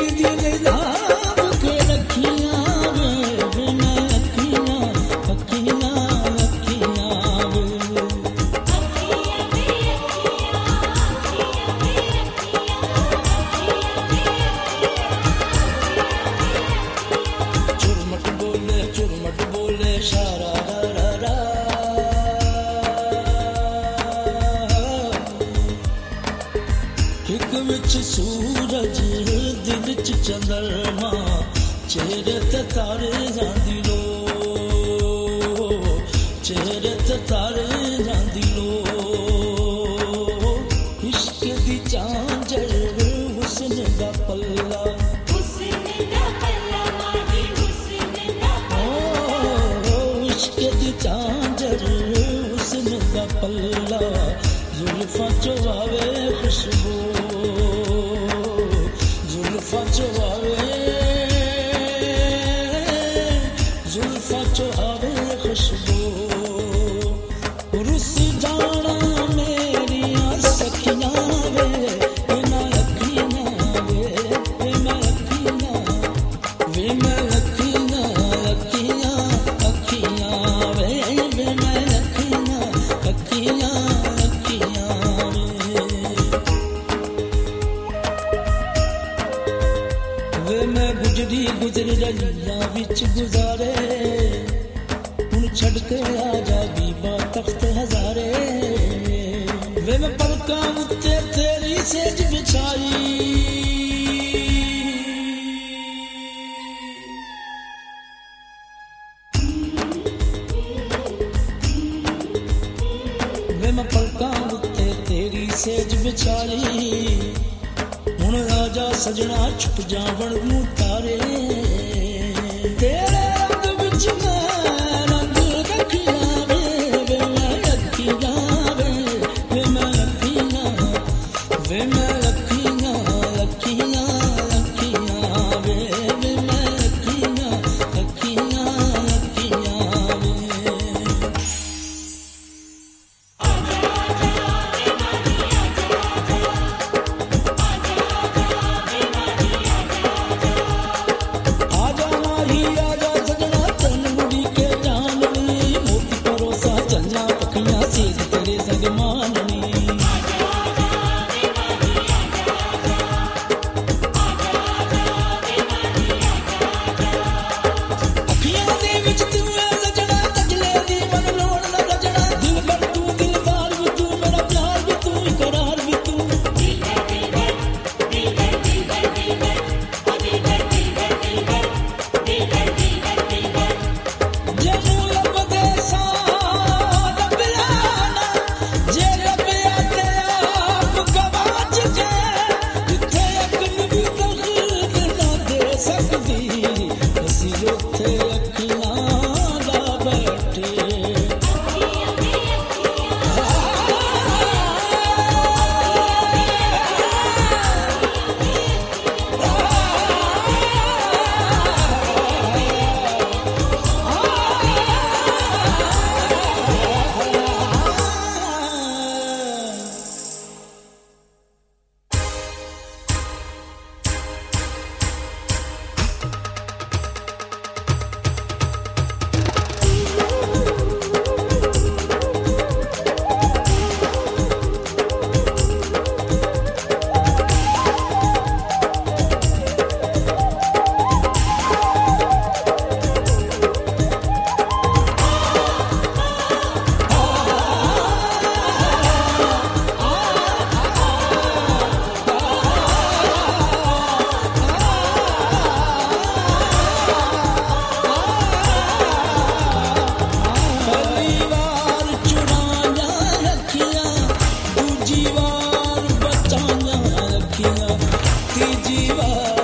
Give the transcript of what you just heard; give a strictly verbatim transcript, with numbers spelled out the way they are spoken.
सूरज दिल च चंद्रमा चेहरे ते तारे जांदी लो चेहरे ते तारे जांदी लो इश्क दी झांझर हुस्न दा पल्ला हुस्न दा पल्ला माही हुस्न दा पल्ला इश्क दी झांझर हुस्न दा पल्ला जुल्फां चो आवे खुशबू जुल्फां चो आवे जुल्फां चो आवे खुशबू रुस जाना मेरियां सखियां वे इना अखियां वे इना अखियां वे मैं अखियां अखियां अखियां वे वे मैं अखियां अखियां अखियां वे मैं गुजरी गुजर रलियां विच गुजारे हुण छड़ के आ जा बीबा तख्त हजारे वे मैं पलकां उत्ते तेरी सेज बिछाई वे मैं पलकां उत्ते तेरी सेज बिछाई हुण राजा सजना छुप जावण नूं तारे तेरे रंग विच मैं रंग रखियां वे वे मैं रखियां वे वे मैं रखियां वे मैं रखियां रखियां रखियां वे वे मैं रखियां रखियां रखियां वे तीजी बार